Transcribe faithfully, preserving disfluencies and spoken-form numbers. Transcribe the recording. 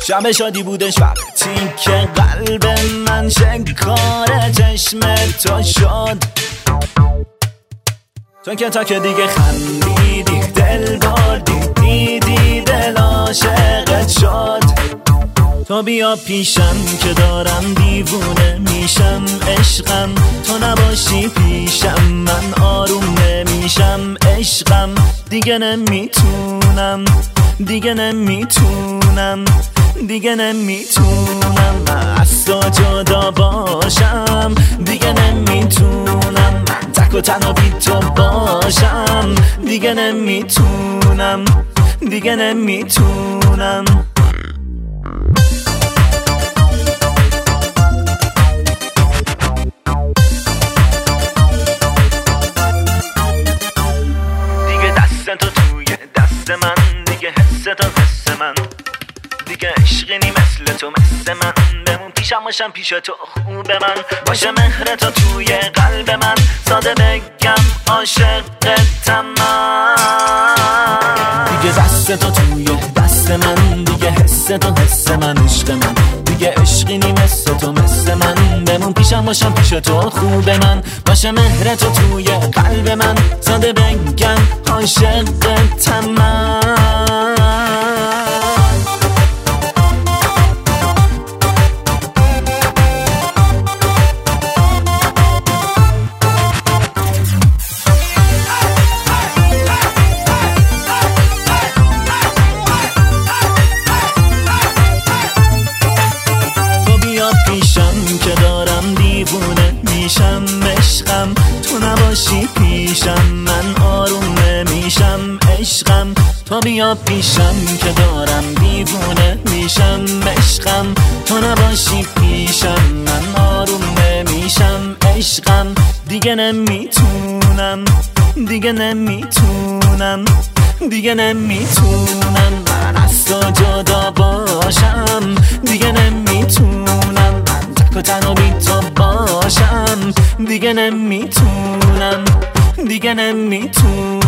شب شادی بودش وقتی که قلب من شکار چشم تو شد. تو که تا که دیگه خندیدی دل بردی، دیدی دل عاشقت شد. تو بیا پیشم که دارم دیوونه میشم عشقم، تو نباشی پیشم من آروم نمیشم عشقم. دیگه نمیتونم دیگه نمیتونم دیگه نمیتونم از تو جدا باشم. دیگه نمیتونم من تک و تنها بی تو باشم. دیگه نمیتونم دیگه نمیتونم دیگه دست تو توی دست من، دیگه حس تو حس من، دیگه عشقی نی مثل تو مثل من. بمون پیشم باشم پیش تو خوب من، باشه مهر تو توی قلب من. ساده بگم عاشقتم من. دیگه دست تو توی دست من، دیگه حس تو حس من، عشق من دیگه عشقی نی مثل تو مثل من. بمون پیشم باشم پیش تو خوب من، باشه مهر تو توی قلب من. ساده بگم عاشقتم من. پیشم که دارم دیوونه میشم عشقم، تو نباشی پیشم من آروم نمیشم عشقم. تو بیا پیشم که دارم دیوونه میشم عشقم، تو نباشی پیشم من آروم نمیشم عشقم. دیگه نمیتونم دیگه نمیتونم دیگه نمیتونم من از تو جدا باشم. دیگه نمیتونم من تک و تنها بی تو باشم. دیگه نمیتونم دیگه نمیتونم